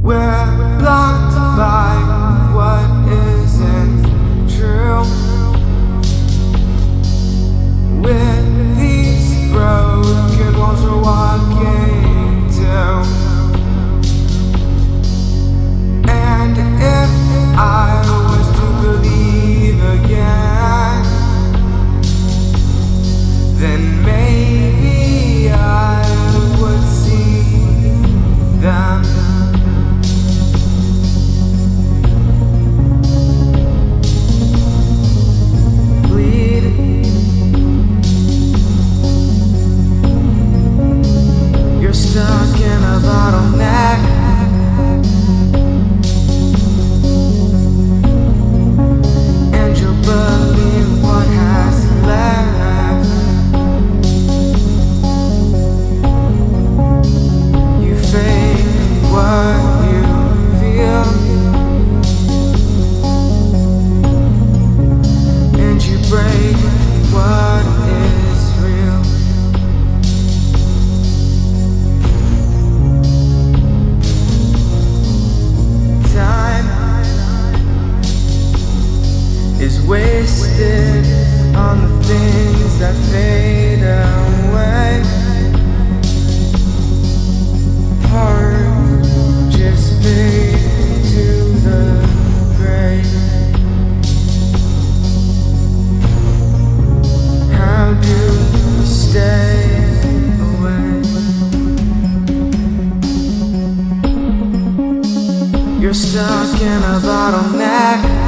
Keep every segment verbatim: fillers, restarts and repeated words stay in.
We're blocked by what isn't true. With these broken walls we're walking to. And if I was to believe again, then maybe I would see them. Stuck in a bottleneck, and you believe what has left. You fake what you feel, and you break what is real. Is wasted on the things that fade away. Heart just fade to the grave. How do you stay away? You're stuck in a bottleneck,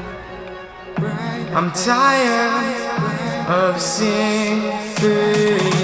I'm tired of seeing through